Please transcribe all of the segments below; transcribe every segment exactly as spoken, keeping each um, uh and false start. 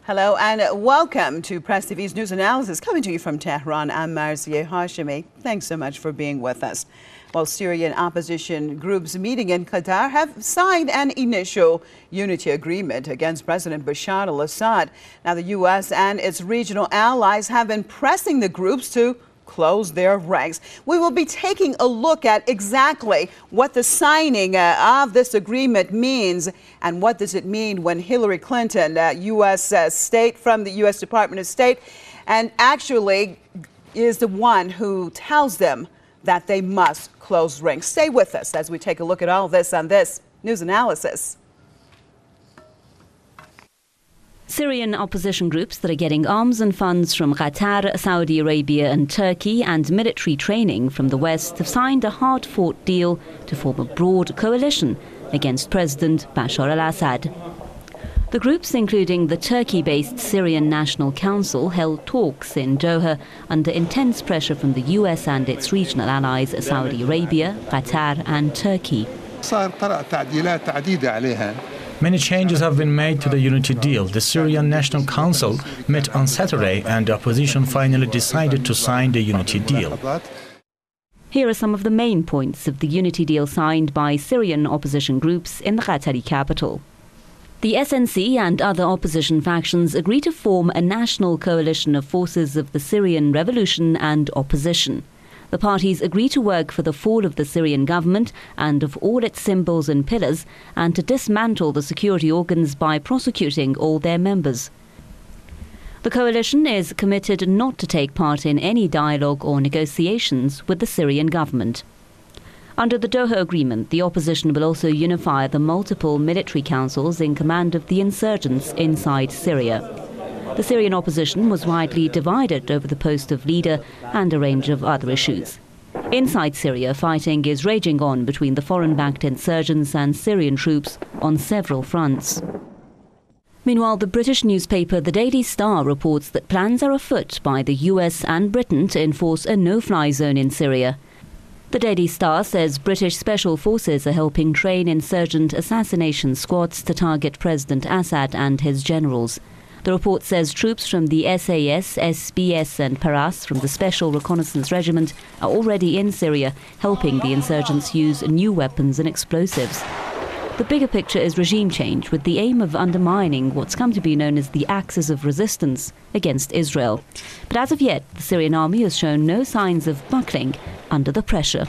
Hello and welcome to Press T V's News Analysis, coming to you from Tehran. I'm Marzieh Hashemi. Thanks so much for being with us. Well, Syrian opposition groups meeting in Qatar have signed an initial unity agreement against President Bashar al-Assad. Now, the U S and its regional allies have been pressing the groups to close their ranks. We will be taking a look at exactly what the signing uh, of this agreement means and what does it mean when Hillary Clinton, uh, U S Uh, state from the U S Department of State, and actually is the one who tells them that they must close ranks. Stay with us as we take a look at all this on this News Analysis. Syrian opposition groups that are getting arms and funds from Qatar, Saudi Arabia and Turkey and military training from the West have signed a hard-fought deal to form a broad coalition against President Bashar al-Assad. The groups, including the Turkey-based Syrian National Council, held talks in Doha under intense pressure from the U S and its regional allies Saudi Arabia, Qatar and Turkey. Many changes have been made to the unity deal. The Syrian National Council met on Saturday and the opposition finally decided to sign the unity deal. Here are some of the main points of the unity deal signed by Syrian opposition groups in the Qatari capital. The S N C and other opposition factions agree to form a national coalition of forces of the Syrian revolution and opposition. The parties agree to work for the fall of the Syrian government and of all its symbols and pillars, and to dismantle the security organs by prosecuting all their members. The coalition is committed not to take part in any dialogue or negotiations with the Syrian government. Under the Doha Agreement, the opposition will also unify the multiple military councils in command of the insurgents inside Syria. The Syrian opposition was widely divided over the post of leader and a range of other issues. Inside Syria, fighting is raging on between the foreign-backed insurgents and Syrian troops on several fronts. Meanwhile, the British newspaper The Daily Star reports that plans are afoot by the U S and Britain to enforce a no-fly zone in Syria. The Daily Star says British special forces are helping train insurgent assassination squads to target President Assad and his generals. The report says troops from the S A S, S B S and Paras from the Special Reconnaissance Regiment are already in Syria, helping the insurgents use new weapons and explosives. The bigger picture is regime change, with the aim of undermining what's come to be known as the axis of resistance against Israel. But as of yet, the Syrian army has shown no signs of buckling under the pressure.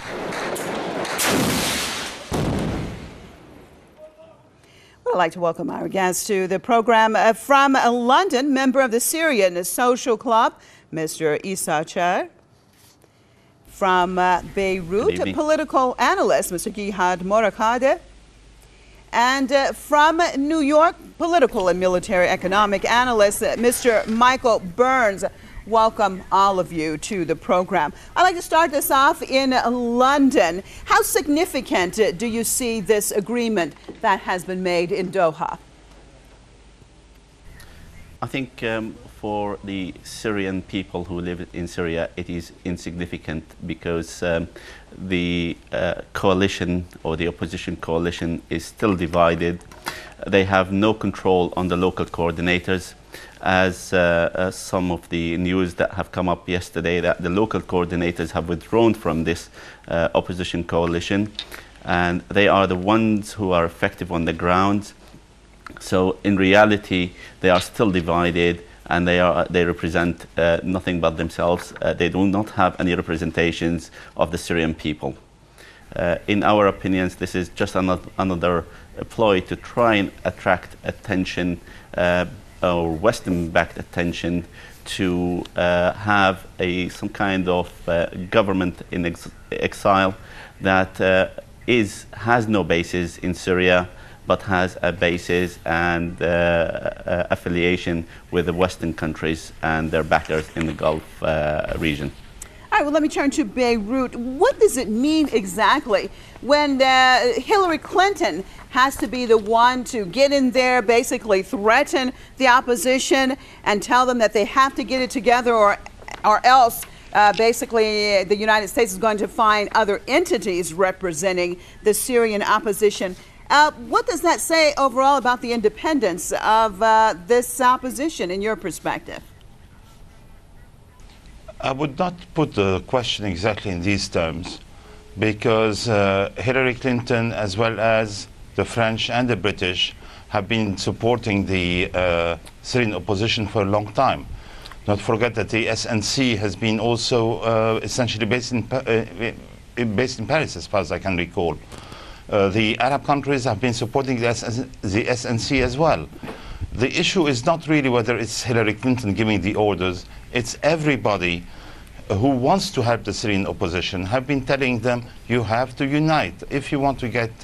I'd like to welcome our guest to the program uh, from uh, London, member of the Syrian Social Club, Mister Issa Char. From uh, Beirut, a political analyst, Mister Jihad Morakadeh. And uh, from New York, political and military economic analyst, uh, Mister Michael Burns. Welcome all of you to the program. I'd like to start this off in London. How significant uh, do you see this agreement that has been made in Doha? I think um, for the Syrian people who live in Syria, it is insignificant because um, the uh, coalition or the opposition coalition is still divided. They have no control on the local coordinators. As uh, uh, some of the news that have come up yesterday, that the local coordinators have withdrawn from this uh, opposition coalition, and they are the ones who are effective on the ground. So in reality, they are still divided, and they are they represent uh, nothing but themselves. Uh, they do not have any representations of the Syrian people. Uh, in our opinions, this is just another, another ploy to try and attract attention, uh, or Western-backed attention, to uh, have a some kind of uh, government in ex exile that uh, is has no basis in Syria, but has a basis and uh, uh, affiliation with the Western countries and their backers in the Gulf uh, region. All right, well, let me turn to Beirut. What does it mean exactly when uh, Hillary Clinton has to be the one to get in there, basically threaten the opposition and tell them that they have to get it together, or, or else uh, basically the United States is going to find other entities representing the Syrian opposition? Uh, what does that say overall about the independence of uh, this opposition in your perspective? I would not put the question exactly in these terms, because uh, Hillary Clinton, as well as the French and the British, have been supporting the uh, Syrian opposition for a long time. Not forget that the S N C has been also uh, essentially based in, uh, based in Paris, as far as I can recall. Uh, the Arab countries have been supporting the, S the S N C as well. The issue is not really whether it's Hillary Clinton giving the orders, it's everybody who wants to help the Syrian opposition have been telling them, you have to unite. If you want to get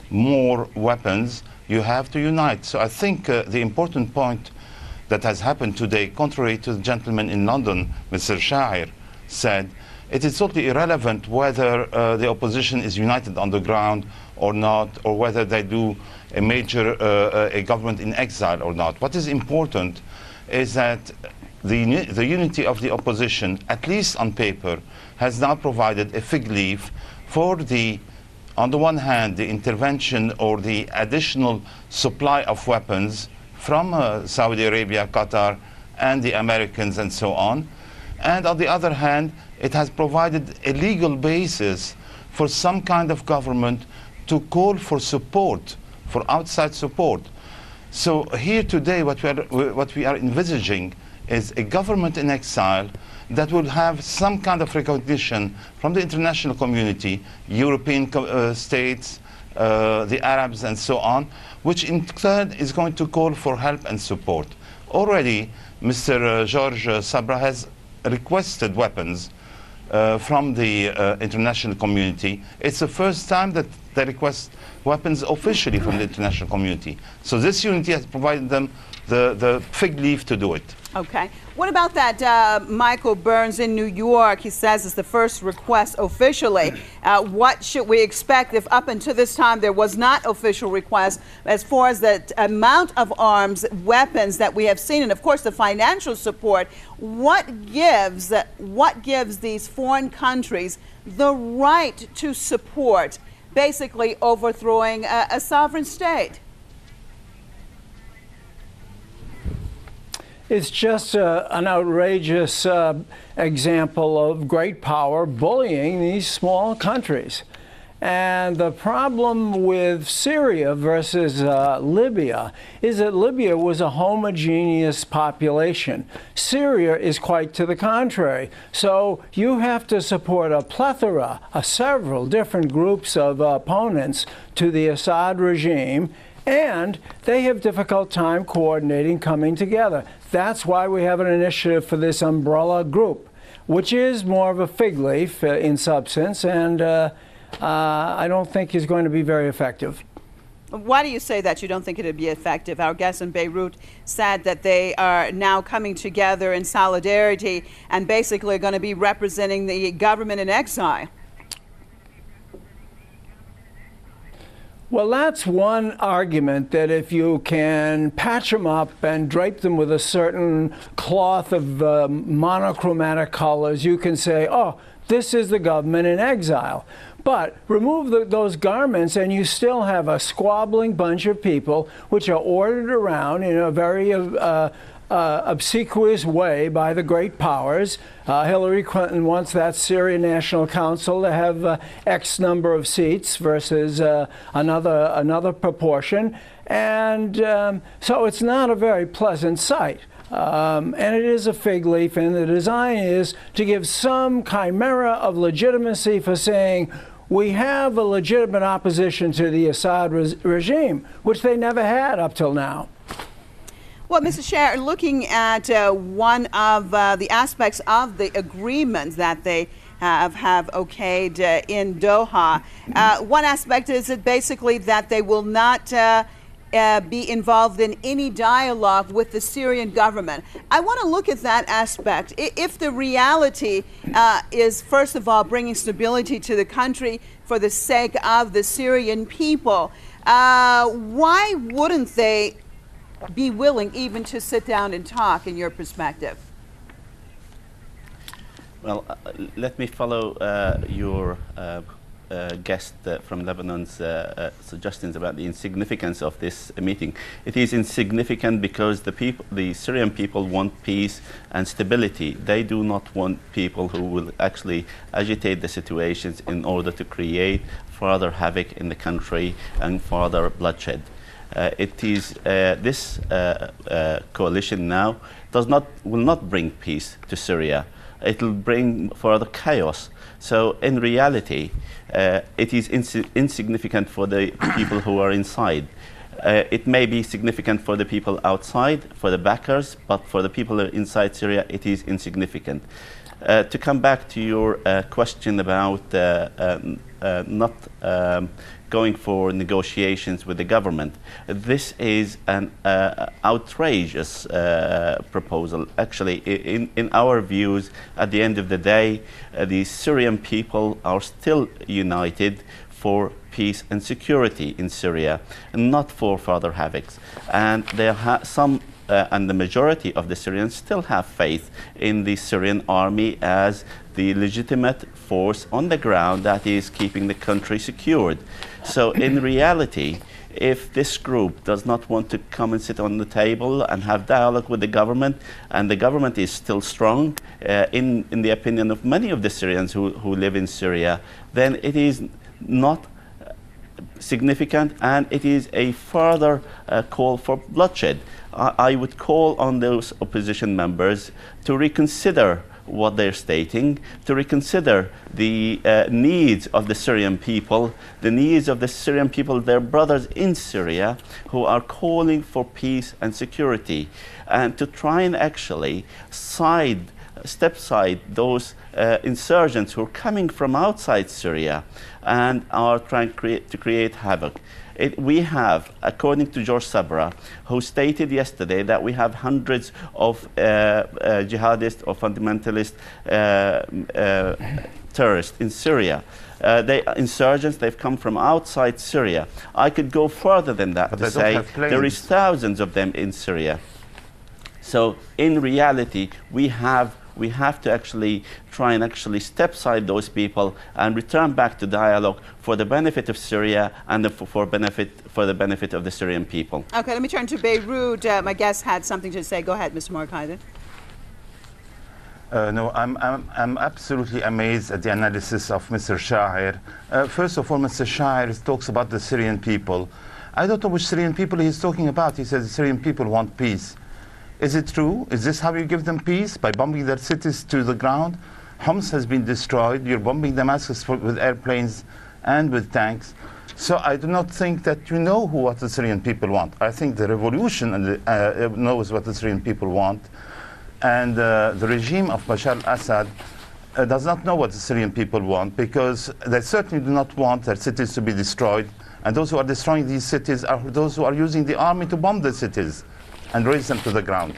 more weapons, you have to unite. So I think uh, the important point that has happened today, contrary to the gentleman in London, Mister Sha'ir, said, it is totally irrelevant whether uh, the opposition is united on the ground or not, or whether they do a major uh, a government in exile or not. What is important is that the, the unity of the opposition, at least on paper, has now provided a fig leaf for the, on the one hand, the intervention or the additional supply of weapons from uh, Saudi Arabia, Qatar, and the Americans, and so on. And on the other hand, it has provided a legal basis for some kind of government to call for support, for outside support. So here today, what we are, what we are envisaging is a government in exile that will have some kind of recognition from the international community, European co uh, states, uh, the Arabs, and so on, which in turn is going to call for help and support. Already, Mister Uh, George uh, Sabra has requested weapons uh, from the uh, international community. It's the first time that they request weapons officially from the international community. So this unity has provided them the, the fig leaf to do it. Okay. What about that uh, Michael Burns in New York? He says it's the first request officially. Uh, what should we expect if up until this time there was not official request as far as the amount of arms, weapons that we have seen, and of course the financial support? What gives, what gives these foreign countries the right to support basically overthrowing a, a sovereign state? It's just uh, an outrageous uh, example of great power bullying these small countries. And the problem with Syria versus uh, Libya is that Libya was a homogeneous population. Syria is quite to the contrary. So you have to support a plethora, of several different groups of uh, opponents to the Assad regime, and they have difficult time coordinating, coming together. That's why we have an initiative for this umbrella group, which is more of a fig leaf uh, in substance, and uh, uh, I don't think is going to be very effective. Why do you say that you don't think it would be effective? Our guest in Beirut said that they are now coming together in solidarity and basically going to be representing the government in exile. Well, that's one argument, that if you can patch them up and drape them with a certain cloth of uh, monochromatic colors, you can say, oh, this is the government in exile. But remove the, those garments and you still have a squabbling bunch of people which are ordered around in a very uh, Uh, obsequious way by the great powers. Uh, Hillary Clinton wants that Syrian National Council to have uh, X number of seats versus uh, another another proportion, and um, so it's not a very pleasant sight. Um, and it is a fig leaf, and the design is to give some chimera of legitimacy for saying we have a legitimate opposition to the Assad re regime, which they never had up till now. Well, Mister Sha'ir, looking at uh, one of uh, the aspects of the agreement that they have, have okayed uh, in Doha, uh, one aspect is it basically that they will not uh, uh, be involved in any dialogue with the Syrian government. I want to look at that aspect. If the reality uh, is, first of all, bringing stability to the country for the sake of the Syrian people, uh, why wouldn't they be willing even to sit down and talk, in your perspective? Well, uh, let me follow uh, your uh, uh, guest uh, from Lebanon's uh, uh, suggestions about the insignificance of this uh, meeting. It is insignificant because the people, the Syrian people want peace and stability. They do not want people who will actually agitate the situations in order to create further havoc in the country and further bloodshed. Uh, it is uh, this uh, uh, coalition now does not will not bring peace to Syria. It will bring further chaos. So in reality, uh, it is insi insignificant for the people who are inside. Uh, it may be significant for the people outside, for the backers, but for the people inside Syria, it is insignificant. Uh, to come back to your uh, question about uh, um, uh, not um, going for negotiations with the government, this is an uh, outrageous uh, proposal. Actually, in, in our views, at the end of the day, uh, the Syrian people are still united for peace and security in Syria, and not for further havocs. And there are some Uh, and the majority of the Syrians still have faith in the Syrian army as the legitimate force on the ground that is keeping the country secured. So in reality, if this group does not want to come and sit on the table and have dialogue with the government, and the government is still strong, uh, in, in the opinion of many of the Syrians who, who live in Syria, then it is not significant, and it is a further uh, call for bloodshed. I, I would call on those opposition members to reconsider what they're stating, to reconsider the uh, needs of the Syrian people, the needs of the Syrian people, their brothers in Syria, who are calling for peace and security, and to try and actually side step side those uh, insurgents who are coming from outside Syria and are trying create, to create havoc. It, we have, according to George Sabra, who stated yesterday that we have hundreds of uh, uh, jihadists or fundamentalist uh, uh, terrorists in Syria. Uh, they are insurgents, they've come from outside Syria. I could go further than that But to say there is thousands of them in Syria. So in reality, we have we have to actually try and actually step side those people and return back to dialogue for the benefit of Syria and the, for, for benefit for the benefit of the Syrian people. Okay, let me turn to Beirut. Uh, my guest had something to say. Go ahead, Mister Morkaidan. Uh, no, I'm, I'm, I'm absolutely amazed at the analysis of Mister Shahir. Uh, first of all, Mister Shahir talks about the Syrian people. I don't know which Syrian people he's talking about. He says the Syrian people want peace. Is it true? Is this how you give them peace? By bombing their cities to the ground? Homs has been destroyed. You're bombing Damascus for, with airplanes and with tanks. So I do not think that you know who, what the Syrian people want. I think the revolution and the, uh, knows what the Syrian people want. And uh, the regime of Bashar al-Assad uh, does not know what the Syrian people want, because they certainly do not want their cities to be destroyed. And those who are destroying these cities are those who are using the army to bomb the cities and raise them to the ground.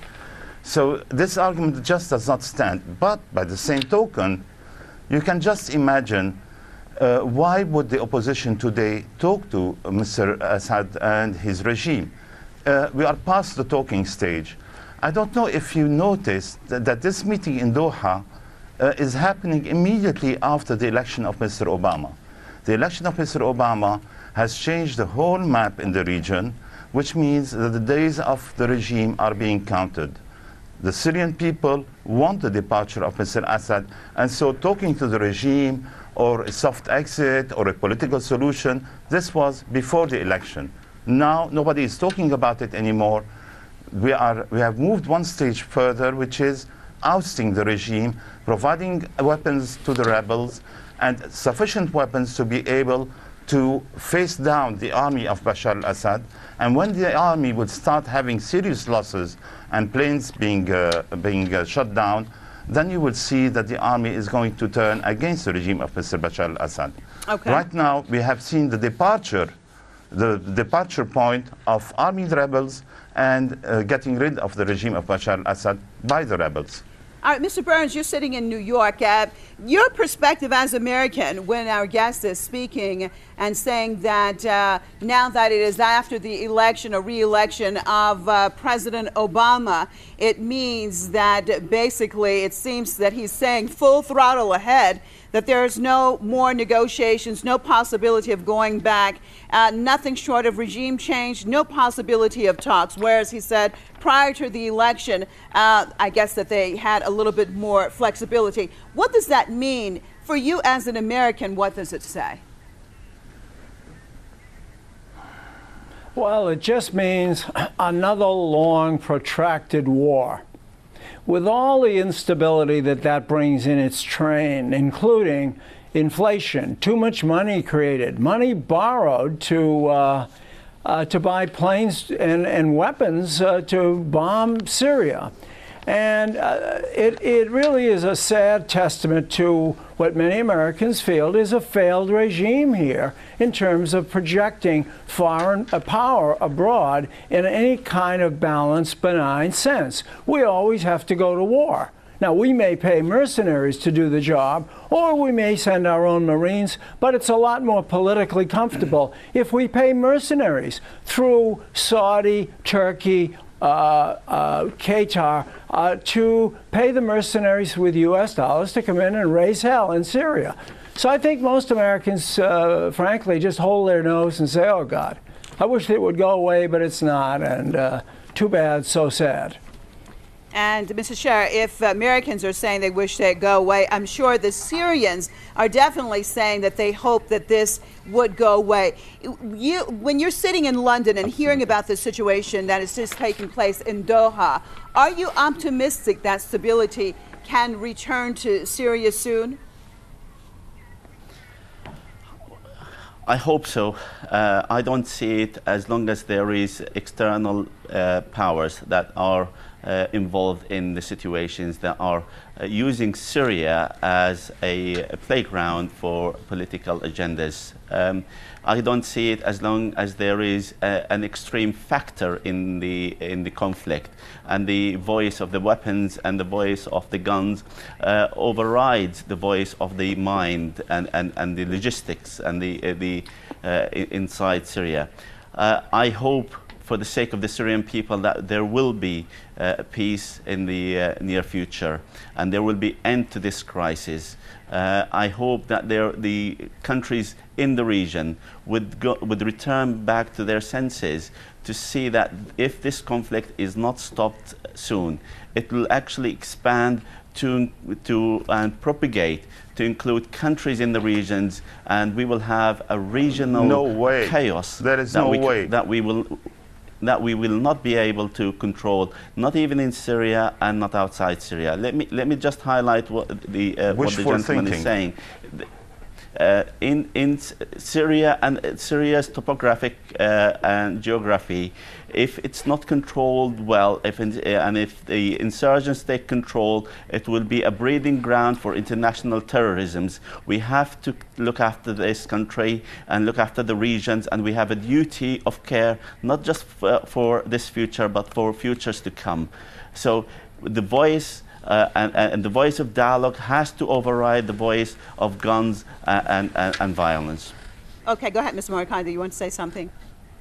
So this argument just does not stand. But by the same token, you can just imagine uh, why would the opposition today talk to Mister Assad and his regime? Uh, we are past the talking stage. I don't know if you noticed that, that this meeting in Doha uh, is happening immediately after the election of Mister Obama. The election of Mister Obama has changed the whole map in the region, which means that the days of the regime are being counted. The Syrian people want the departure of Mister Assad, and so talking to the regime or a soft exit or a political solution, this was before the election. Now nobody is talking about it anymore. We, are, we have moved one stage further, which is ousting the regime, providing weapons to the rebels, and sufficient weapons to be able to face down the army of Bashar al-Assad. And when the army would start having serious losses and planes being, uh, being uh, shot down, then you will see that the army is going to turn against the regime of Mister Bashar al-Assad. Okay. Right now, we have seen the departure, the departure point of armed rebels and uh, getting rid of the regime of Bashar al-Assad by the rebels. All right, Mister Burns, you're sitting in New York. Uh, your perspective as American, when our guest is speaking and saying that uh, now that it is after the election or re-election of uh, President Obama, it means that basically it seems that he's saying full throttle ahead, that there's no more negotiations, no possibility of going back, uh, nothing short of regime change, no possibility of talks. Whereas he said prior to the election, uh, I guess that they had a little bit more flexibility. What does that mean for you as an American? What does it say? Well, it just means another long, protracted war. With all the instability that that brings in its train, including inflation, too much money created, money borrowed to uh, uh, to buy planes and, and weapons uh, to bomb Syria. And uh, it, it really is a sad testament to what many Americans feel is a failed regime here in terms of projecting foreign uh, power abroad in any kind of balanced, benign sense. We always have to go to war. Now, we may pay mercenaries to do the job, or we may send our own Marines, but it's a lot more politically comfortable if we pay mercenaries through Saudi, Turkey, Uh, uh, Qatar, uh, to pay the mercenaries with U S dollars to come in and raise hell in Syria. So I think most Americans, uh, frankly, just hold their nose and say, oh, God, I wish it would go away, but it's not, and uh, too bad, so sad. And, Mister Sher, if Americans are saying they wish they'd go away, I'm sure the Syrians are definitely saying that they hope that this would go away. You, when you're sitting in London and hearing about the situation that is just taking place in Doha, are you optimistic that stability can return to Syria soon? I hope so. Uh, I don't see it as long as there is external uh, powers that are uh, involved in the situations, that are uh, using Syria as a, a playground for political agendas. Um, I don't see it as long as there is a, an extreme factor in the in the conflict, and the voice of the weapons and the voice of the guns uh, overrides the voice of the mind and, and, and the logistics and the uh, the uh, inside Syria. Uh, I hope, for the sake of the Syrian people, that there will be uh, peace in the uh, near future, and there will be end to this crisis. Uh, I hope that there, the countries in the region would, go, would return back to their senses to see that if this conflict is not stopped soon, it will actually expand to, to and propagate to include countries in the regions, and we will have a regional no way. chaos. There is that no we, way. That we will that we will not be able to control, not even in Syria and not outside Syria. Let me let me just highlight what the uh, what the gentleman thinking. is saying. Uh, in in Syria and uh, Syria's topographic uh, and geography, if it's not controlled well, if in, uh, and if the insurgents take control, it will be a breeding ground for international terrorism. We have to look after this country and look after the regions, and we have a duty of care, not just for, for this future, but for futures to come. So the voice Uh, and, and the voice of dialogue has to override the voice of guns uh, and, and, and violence. Okay, go ahead, Mister Morikanda. You want to say something?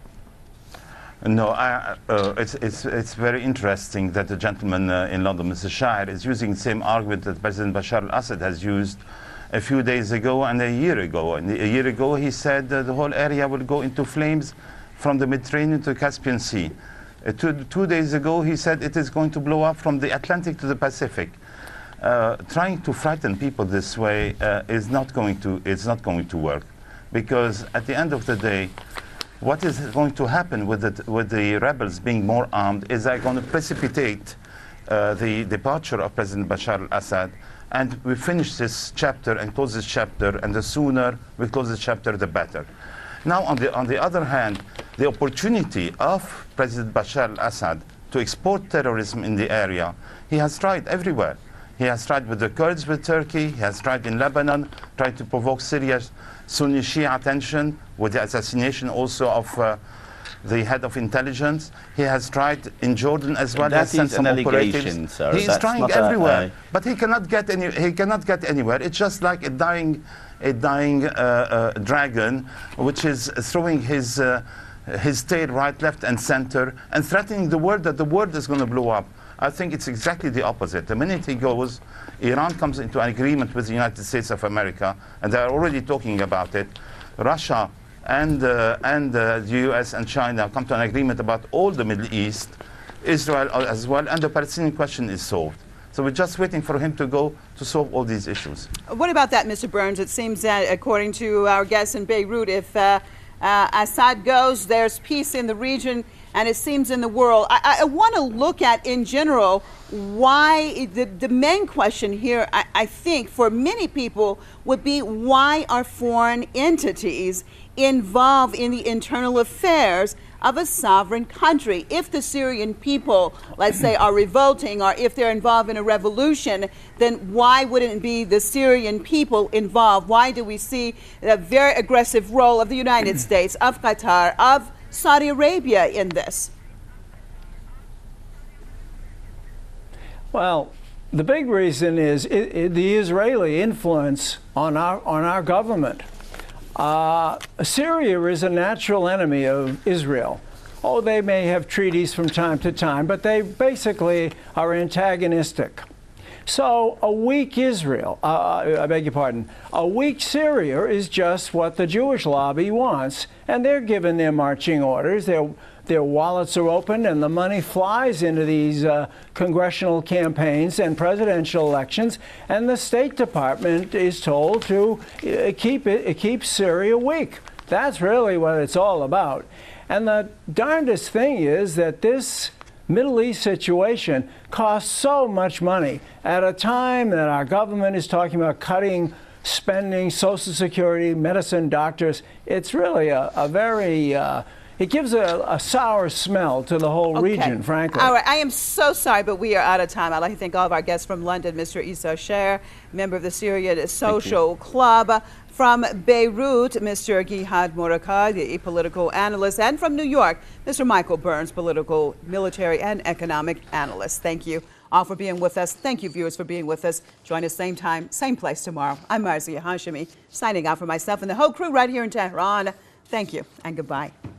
No, I, uh, it's, it's, it's very interesting that the gentleman uh, in London, Mister Shire, is using the same argument that President Bashar al-Assad has used a few days ago and a year ago. And a year ago he said uh, the whole area will go into flames from the Mediterranean to the Caspian Sea. Uh, two, two days ago, he said it is going to blow up from the Atlantic to the Pacific. Uh, trying to frighten people this way uh, is not going to it's not going to work, because at the end of the day, what is going to happen with the with the rebels being more armed is they're going to precipitate uh, the departure of President Bashar al-Assad, and we finish this chapter and close this chapter, and the sooner we close this chapter, the better. Now, on the, on the other hand, the opportunity of President Bashar al-Assad to export terrorism in the area, he has tried everywhere. He has tried with the Kurds, with Turkey. He has tried in Lebanon, tried to provoke Syria's Sunni Shia tension with the assassination also of uh, the head of intelligence. He has tried in Jordan as well. That has sent is some an operatives. allegation, sir. He is That's trying not everywhere, a, a but he cannot get any. He cannot get anywhere. It's just like a dying, a dying uh, uh, dragon, which is throwing his uh, his tail right, left, and center, and threatening the world that the world is going to blow up. I think it's exactly the opposite. The minute he goes, Iran comes into an agreement with the United States of America, and they're already talking about it. Russia and, uh, and uh, the U S and China come to an agreement about all the Middle East, Israel as well, and the Palestinian question is solved. So we're just waiting for him to go to solve all these issues. What about that, Mister Burns? It seems that, according to our guests in Beirut, if uh, uh, Assad goes, there's peace in the region, and it seems in the world. I, I want to look at, in general, why the, the main question here, I, I think, for many people would be, why are foreign entities involved in the internal affairs of a sovereign country? If the Syrian people, let's say, are revolting, or if they're involved in a revolution, then why wouldn't it be the Syrian people involved? Why do we see a very aggressive role of the United States, of Qatar, of Saudi Arabia in this? Well, the big reason is it, it, the Israeli influence on our on our government. Uh, Syria is a natural enemy of Israel. Oh, they may have treaties from time to time, but they basically are antagonistic. So a weak Israel, uh, I beg your pardon, a weak Syria is just what the Jewish lobby wants, and they're given their marching orders. Their, their wallets are open, and the money flies into these uh, congressional campaigns and presidential elections, and the State Department is told to uh, keep it, keep Syria weak. That's really what it's all about. And the darndest thing is that this Middle East situation costs so much money at a time that our government is talking about cutting spending, Social Security, medicine, doctors. It's really a, a very, uh, it gives a, a sour smell to the whole Okay. region, frankly. All right, I am so sorry, but we are out of time. I'd like to thank all of our guests from London, Mister Issa Sher, member of the Syrian Social Club. From Beirut, Mister Gihad Morakad, a political analyst, and from New York, Mister Michael Burns, political, military, and economic analyst. Thank you all for being with us. Thank you, viewers, for being with us. Join us same time, same place tomorrow. I'm Marzieh Hashemi, signing out for myself and the whole crew right here in Tehran. Thank you and goodbye.